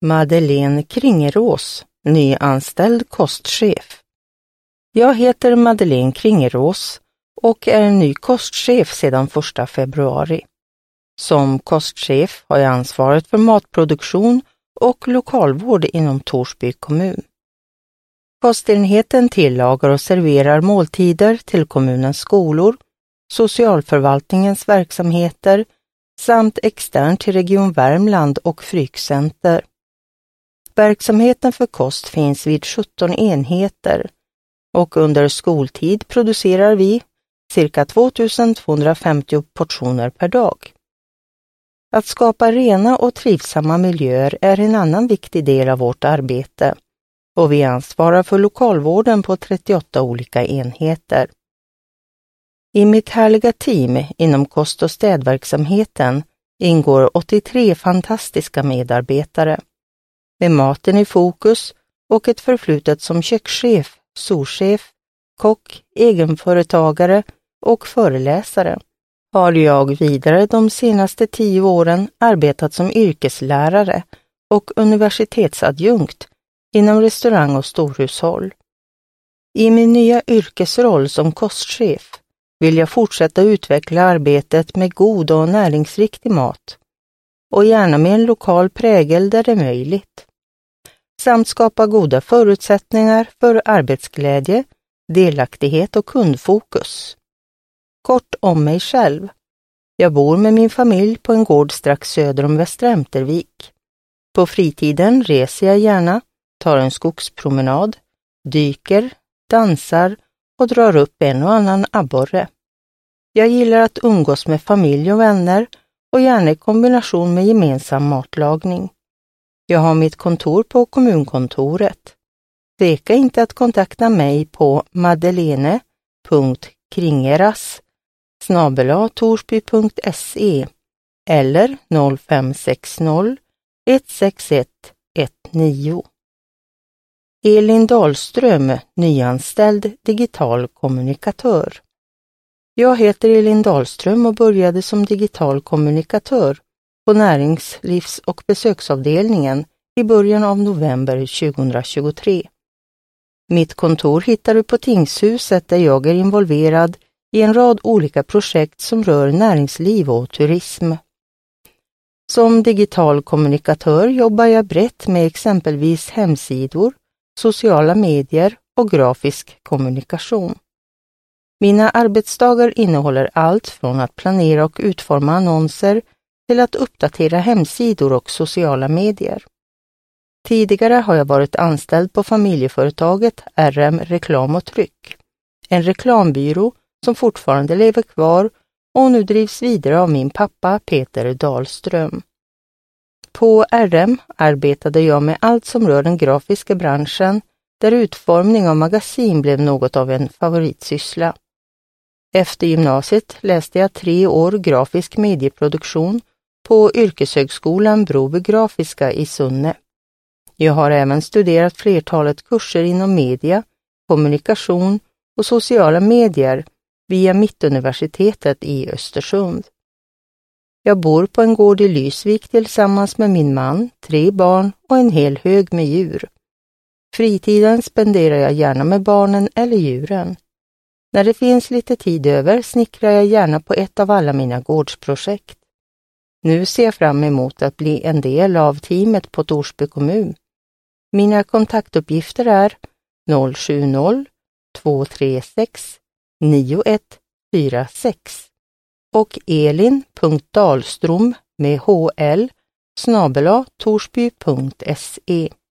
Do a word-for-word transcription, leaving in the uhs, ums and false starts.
Madeleine Kringerås, nyanställd kostchef. Jag heter Madeleine Kringerås och är en ny kostchef sedan första februari. Som kostchef har jag ansvaret för matproduktion och lokalvård inom Torsby kommun. Kostenheten tillagar och serverar måltider till kommunens skolor, socialförvaltningens verksamheter samt externt till Region Värmland och Frykcenter. Verksamheten för kost finns vid sjutton enheter och under skoltid producerar vi cirka tvåtusen tvåhundrafemtio portioner per dag. Att skapa rena och trivsamma miljöer är en annan viktig del av vårt arbete och vi ansvarar för lokalvården på trettioåtta olika enheter. I mitt härliga team inom kost- och städverksamheten ingår åttiotre fantastiska medarbetare. Med maten i fokus och ett förflutet som kökschef, souschef, kock, egenföretagare och föreläsare har jag vidare de senaste tio åren arbetat som yrkeslärare och universitetsadjunkt inom restaurang- och storhushåll. I min nya yrkesroll som kostchef vill jag fortsätta utveckla arbetet med god och näringsriktig mat och gärna med en lokal prägel där det är möjligt. Samt skapa goda förutsättningar för arbetsglädje, delaktighet och kundfokus. Kort om mig själv. Jag bor med min familj på en gård strax söder om Västra Ämtervik. På fritiden reser jag gärna, tar en skogspromenad, dyker, dansar och drar upp en och annan abborre. Jag gillar att umgås med familj och vänner och gärna i kombination med gemensam matlagning. Jag har mitt kontor på kommunkontoret. Tveka inte att kontakta mig på madeleine punkt kringeras snabel-a torsby punkt se eller noll fem sex noll ett sex ett ett nio. Elin Dahlström, nyanställd digital kommunikatör. Jag heter Elin Dahlström och började som digital kommunikatör på näringslivs- och besöksavdelningen i början av november tjugohundratjugotre. Mitt kontor hittar du på Tingshuset där jag är involverad i en rad olika projekt som rör näringsliv och turism. Som digital kommunikatör jobbar jag brett med exempelvis hemsidor, sociala medier och grafisk kommunikation. Mina arbetsdagar innehåller allt från att planera och utforma annonser till att uppdatera hemsidor och sociala medier. Tidigare har jag varit anställd på familjeföretaget R M Reklam och Tryck, en reklambyrå som fortfarande lever kvar och nu drivs vidare av min pappa Peter Dahlström. På R M arbetade jag med allt som rör den grafiska branschen, där utformning av magasin blev något av en favoritsyssla. Efter gymnasiet läste jag tre år grafisk medieproduktion på Yrkeshögskolan Broby Grafiska i Sunne. Jag har även studerat flertalet kurser inom media, kommunikation och sociala medier via Mittuniversitetet i Östersund. Jag bor på en gård i Lysvik tillsammans med min man, tre barn och en hel hög med djur. Fritiden spenderar jag gärna med barnen eller djuren. När det finns lite tid över snickrar jag gärna på ett av alla mina gårdsprojekt. Nu ser jag fram emot att bli en del av teamet på Torsby kommun. Mina kontaktuppgifter är noll sju noll två tre sex nio ett fyra sex och elin punkt dahlström med hl snabel-a torsby punkt se.